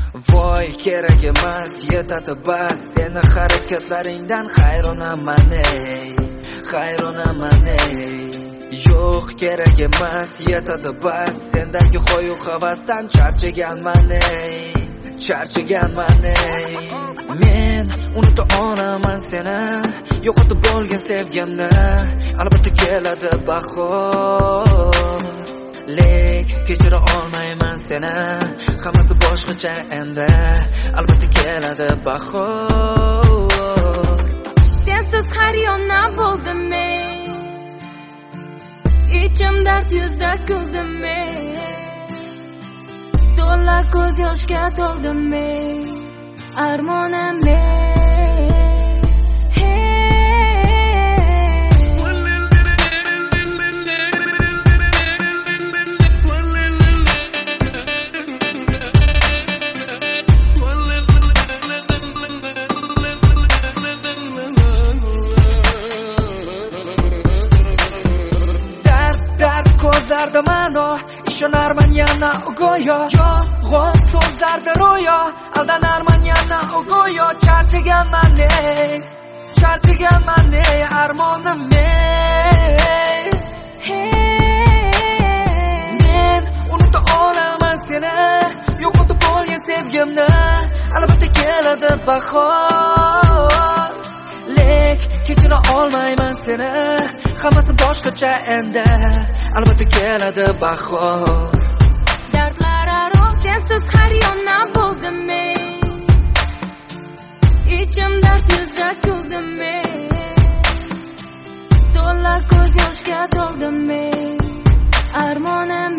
Voy kerak emas, yetadi bas. Seni harakatlaringdan hayronaman ey, hayronaman ey. Yo'q kerak emas, yetadi bas. Sendagi xoyu havasdan charchaganman ey, charchaganman ey. Men unuta olaman seni, yo'qotib bo'lgan sevgimni. Albatta keladi bahor, lek kechira olmayman seni. Hammasi boshqacha endi, albatta keladi bahor. Sensiz har yona bo'ldim men, ichim dard yuzda kuldim men. To'la ko'z yoshga to'ldim men, armonim men. Ko'zlarda ma'no, ishonarman yana go'yo. Yolg'on so'zlarda ro'yo, aldanarman yana go'yo. Charchaganman ey, charchaganman ey, armonim men. Men unuta olaman seni, yo'qotib bo'lgan sevgimni. Albatta keladi bahor, lek kechira olmayman seni. Hammasi boshqacha endi, albatta keladi bahor. Dardlar aro sensiz har yona bo'ldim men, ichim dard yuzda kuldim men. To'la ko'z yoshga to'ldim men, armonim